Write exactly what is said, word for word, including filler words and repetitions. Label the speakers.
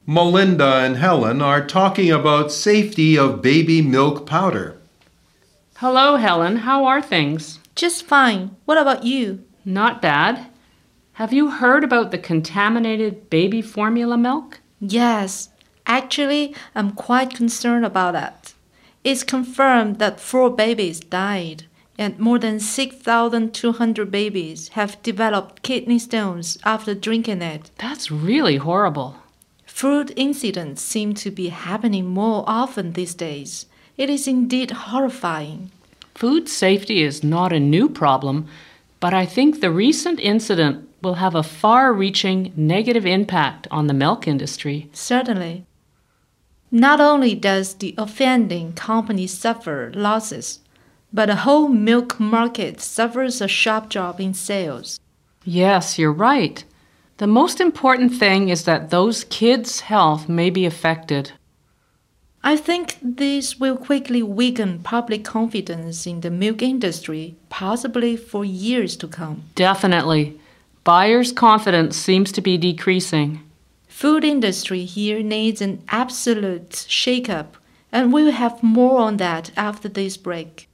Speaker 1: Melinda and Helen are talking about safety of baby milk powder.
Speaker 2: Hello, Helen. How are things?
Speaker 3: Just fine. What about you?
Speaker 2: Not bad. Have you heard about the contaminated baby formula milk?
Speaker 3: Yes. Actually, I'm quite concerned about that. It's confirmed that four babies died, and more than six thousand two hundred babies have developed kidney stones after drinking it.
Speaker 2: That's really horrible.
Speaker 3: Food incidents seem to be happening more often these days. It is indeed horrifying.
Speaker 2: Food safety is not a new problem, but I think the recent incident will have a far-reaching negative impact on the milk industry.
Speaker 3: Certainly. Not only does the offending company suffer losses, but the whole milk market suffers a sharp drop in sales.
Speaker 2: Yes, you're right. The most important thing is that those kids' health may be affected.
Speaker 3: I think this will quickly weaken public confidence in the milk industry, possibly for years to come.
Speaker 2: Definitely. Buyers' confidence seems to be decreasing.
Speaker 3: Food industry here needs an absolute shake-up, and we'll have more on that after this break.